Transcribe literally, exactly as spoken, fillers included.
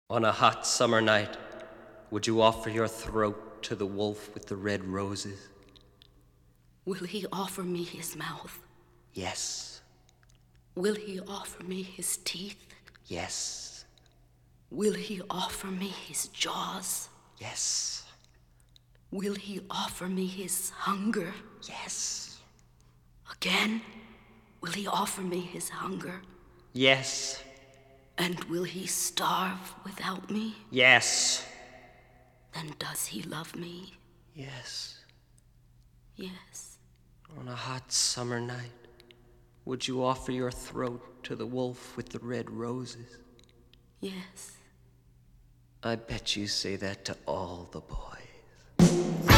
On a hot summer night, would you offer your throat to the wolf with the red roses? Will he offer me his mouth? Yes. Will he offer me his teeth? Yes. Will he offer me his jaws? Yes. Will he offer me his hunger? Yes. Again, will he offer me his hunger? Yes. And will he starve without me? Yes. Then does he love me? Yes. Yes. On a hot summer night, would you offer your throat to the wolf with the red roses? Yes. I bet you say that to all the boys.